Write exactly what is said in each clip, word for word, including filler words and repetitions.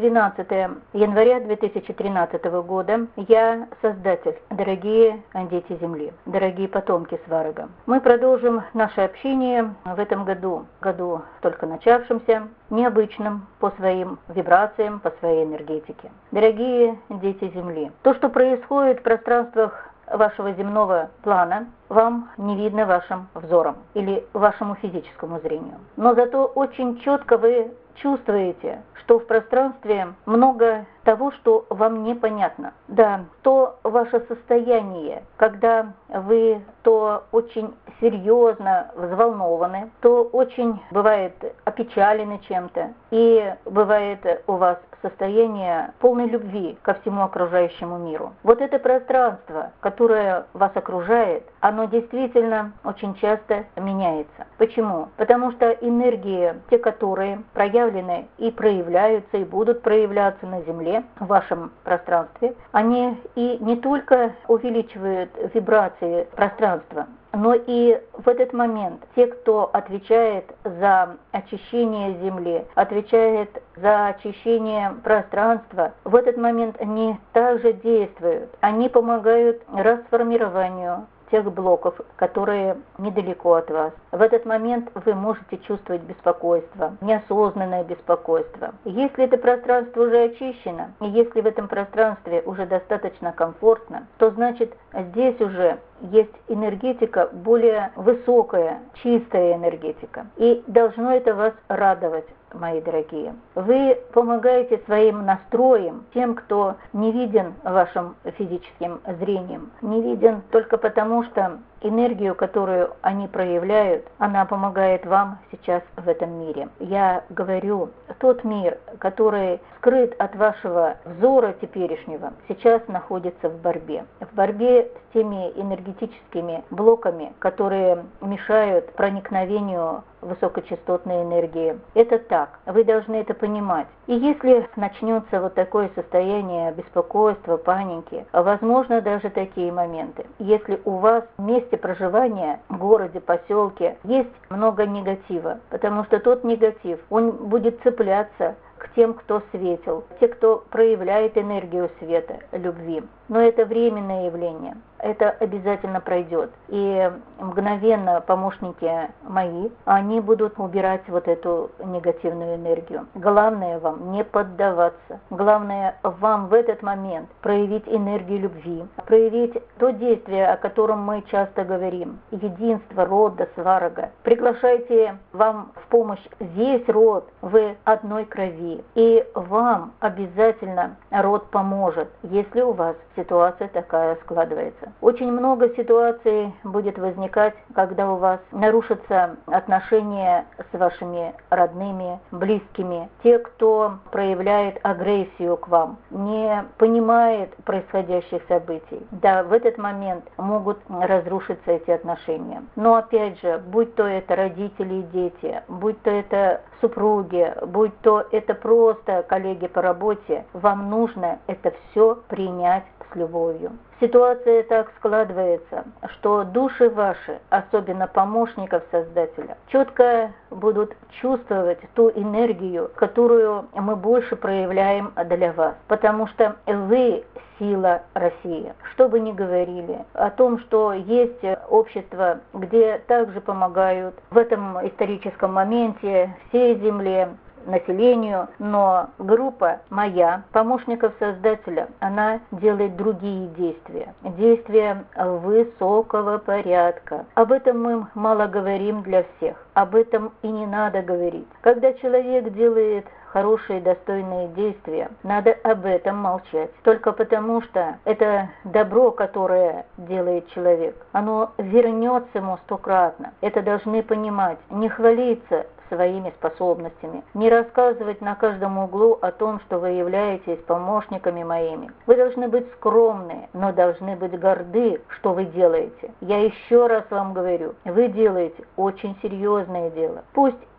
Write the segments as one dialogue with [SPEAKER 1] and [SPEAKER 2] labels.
[SPEAKER 1] двенадцатое января две тысячи тринадцатого года. Я создатель, дорогие дети Земли, дорогие потомки Сварога. Мы продолжим наше общение в этом году, году только начавшемся, необычным по своим вибрациям, по своей энергетике. Дорогие дети Земли, то, что происходит в пространствах вашего земного плана, вам не видно вашим взором или вашему физическому зрению. Но зато очень четко вы чувствуете, что в пространстве много того, что вам непонятно. Да, то ваше состояние, когда вы то очень серьезно взволнованы, то очень бывает опечалены чем-то, и бывает у вас состояние полной любви ко всему окружающему миру. Вот это пространство, которое вас окружает, оно действительно очень часто меняется. Почему? Потому что энергии, те, которые проявлены и проявляются, и будут проявляться на Земле, в вашем пространстве, они и не только увеличивают вибрации пространства, но и в этот момент те, кто отвечает за очищение Земли, отвечает за очищение пространства, в этот момент они также действуют. Они помогают расформированию тех блоков, которые недалеко от вас. В этот момент вы можете чувствовать беспокойство, неосознанное беспокойство. Если это пространство уже очищено, и если в этом пространстве уже достаточно комфортно, то значит здесь уже есть энергетика более высокая, чистая энергетика. И должно это вас радовать, мои дорогие. Вы помогаете своим настроем тем, кто не виден вашим физическим зрением, не виден только потому, что энергию, которую они проявляют, она помогает вам сейчас в этом мире. Я говорю, тот мир, который скрыт от вашего взора теперешнего, сейчас находится в борьбе. В борьбе с теми энергетическими блоками, которые мешают проникновению высокочастотной энергии. Это так. Вы должны это понимать. И если начнется вот такое состояние беспокойства, паники, возможно даже такие моменты. Если у вас в месте проживания, в городе, поселке, есть много негатива, потому что тот негатив, он будет цепляться к тем, кто светил, те, кто проявляет энергию света, любви. Но это временное явление. Это обязательно пройдет. И мгновенно помощники мои, они будут убирать вот эту негативную энергию. Главное вам не поддаваться. Главное вам в этот момент проявить энергию любви, проявить то действие, о котором мы часто говорим. Единство рода Сварога. Приглашайте вам в помощь весь род, вы одной крови. И вам обязательно род поможет, если у вас ситуация такая складывается. Очень много ситуаций будет возникать, когда у вас нарушатся отношения с вашими родными, близкими. Те, кто проявляет агрессию к вам, не понимает происходящих событий. Да, в этот момент могут разрушиться эти отношения. Но опять же, будь то это родители и дети, будь то это супруги, будь то это просто коллеги по работе, вам нужно это все принять с любовью. Ситуация так складывается, что души ваши, особенно помощников Создателя, четко будут чувствовать ту энергию, которую мы больше проявляем для вас. Потому что вы сила России. Что бы ни говорили о том, что есть общество, где также помогают в этом историческом моменте всей земле, населению, но группа моя, помощников Создателя, она делает другие действия, действия высокого порядка. Об этом мы мало говорим для всех, об этом и не надо говорить. Когда человек делает хорошие, достойные действия, надо об этом молчать. Только потому, что это добро, которое делает человек, оно вернется ему стократно. Это должны понимать. Не хвалиться своими способностями, не рассказывать на каждом углу о том, что вы являетесь помощниками моими. Вы должны быть скромны, но должны быть горды, что вы делаете. Я еще раз вам говорю, вы делаете очень серьезное дело. Пусть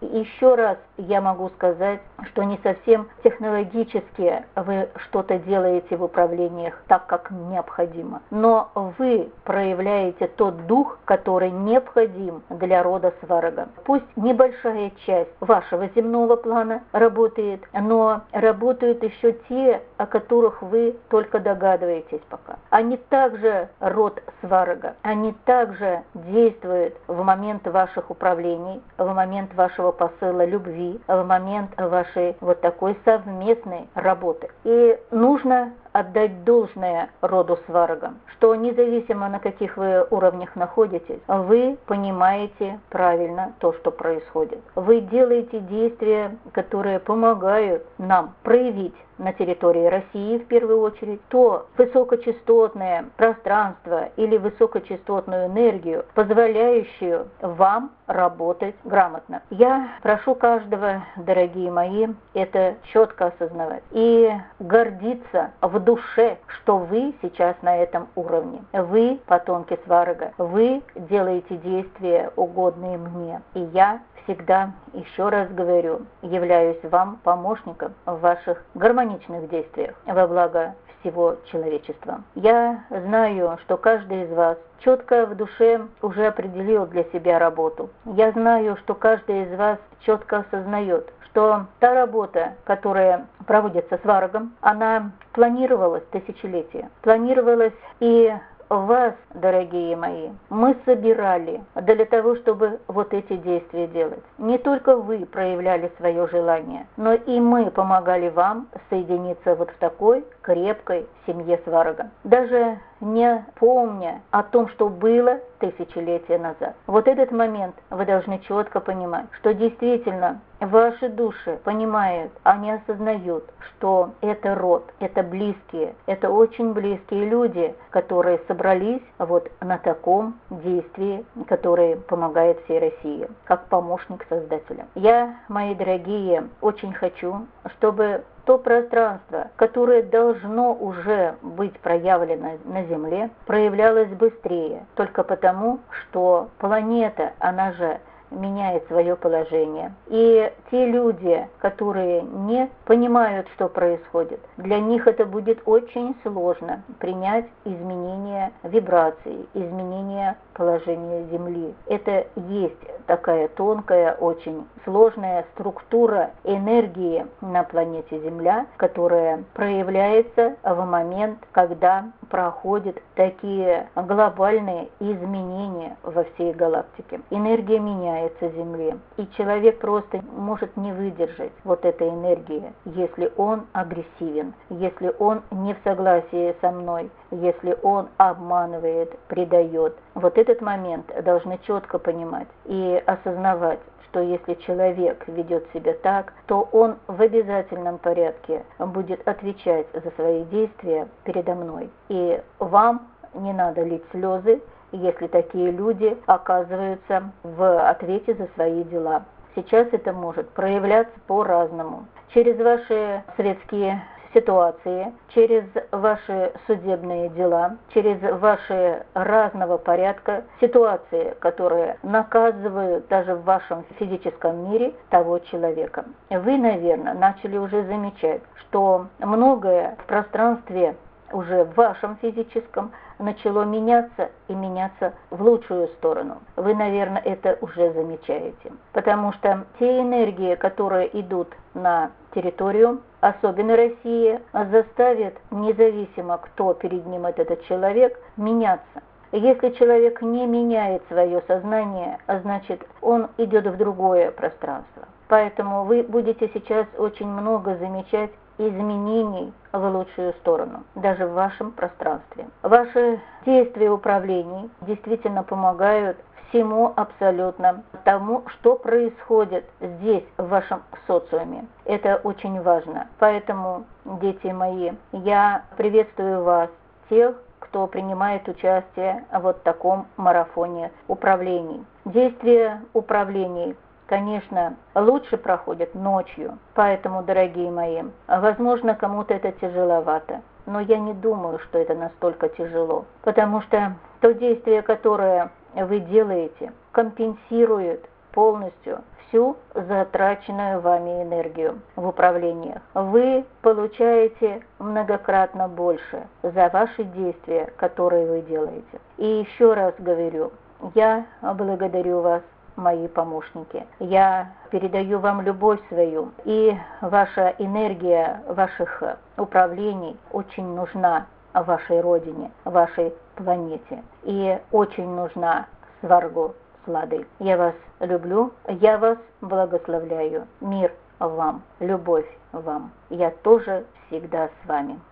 [SPEAKER 1] еще раз я могу сказать, что не совсем технологически вы что-то делаете в управлениях так, как необходимо, но вы проявляете тот дух, который необходим для рода Сварога. Пусть небольшая часть вашего земного плана работает, но работают еще те, о которых вы только догадываетесь пока. Они также род Сварога, они также действуют в момент ваших управлений, в момент вашего посыла любви, в момент вашей вот такой совместной работы. И нужно отдать должное роду Сварогам, что независимо на каких вы уровнях находитесь, вы понимаете правильно то, что происходит. Вы делаете действия, которые помогают нам проявить на территории России в первую очередь то высокочастотное пространство или высокочастотную энергию, позволяющую вам работать грамотно. Я прошу каждого, дорогие мои, это четко осознавать и гордиться в душе, что вы сейчас на этом уровне. Вы потомки Сварога, вы делаете действия, угодные мне, и я всегда, еще раз говорю, являюсь вам помощником в ваших гармоничных действиях во благо всего человечества. Я знаю, что каждый из вас четко в душе уже определил для себя работу. Я знаю, что каждый из вас четко осознает, что та работа, которая проводится Сварогом, она планировалась тысячелетия, планировалась и вас, дорогие мои, мы собирали для того, чтобы вот эти действия делать. Не только вы проявляли свое желание, но и мы помогали вам соединиться вот в такой крепкой семье Сварога. Даже не помня о том, что было тысячелетия назад. Вот этот момент вы должны четко понимать, что действительно ваши души понимают, они осознают, что это род, это близкие, это очень близкие люди, которые собрались вот на таком действии, которое помогает всей России, как помощник Создателя. Я, мои дорогие, очень хочу, чтобы то пространство, которое должно уже быть проявлено на Земле, проявлялось быстрее, только потому, что планета, она же меняет свое положение. И те люди, которые не понимают, что происходит, для них это будет очень сложно принять изменения вибраций, изменения положения Земли. Это есть такая тонкая, очень сложная структура энергии на планете Земля, которая проявляется в момент, когда проходят такие глобальные изменения во всей галактике. Энергия меняется Земле, и человек просто может не выдержать вот этой энергии, если он агрессивен, если он не в согласии со мной, если он обманывает, предает. Вот этот момент должны четко понимать и осознавать, что если человек ведет себя так, то он в обязательном порядке будет отвечать за свои действия передо мной. И вам не надо лить слезы, если такие люди оказываются в ответе за свои дела. Сейчас это может проявляться по-разному. Через ваши светские ситуации, через ваши судебные дела, через ваши разного порядка ситуации, которые наказывают даже в вашем физическом мире того человека. Вы, наверное, начали уже замечать, что многое в пространстве уже в вашем физическом начало меняться и меняться в лучшую сторону. Вы, наверное, это уже замечаете. Потому что те энергии, которые идут на территорию, особенно России, заставят, независимо кто перед ним этот человек, меняться. Если человек не меняет свое сознание, значит, он идет в другое пространство. Поэтому вы будете сейчас очень много замечать изменений в лучшую сторону, даже в вашем пространстве. Ваши действия управлений действительно помогают всему абсолютно тому, что происходит здесь, в вашем социуме. Это очень важно. Поэтому, дети мои, я приветствую вас, тех, кто принимает участие в вот таком марафоне управлений. Действия управлений, конечно, лучше проходят ночью. Поэтому, дорогие мои, возможно, кому-то это тяжеловато. Но я не думаю, что это настолько тяжело. Потому что то действие, которое вы делаете, компенсирует полностью всю затраченную вами энергию в управлениях. Вы получаете многократно больше за ваши действия, которые вы делаете. И еще раз говорю, я благодарю вас, мои помощники. Я передаю вам любовь свою, и ваша энергия ваших управлений очень нужна вашей родине, вашей планете, и очень нужна Сваргу Слады. Я вас люблю, я вас благословляю. Мир вам, любовь вам. Я тоже всегда с вами.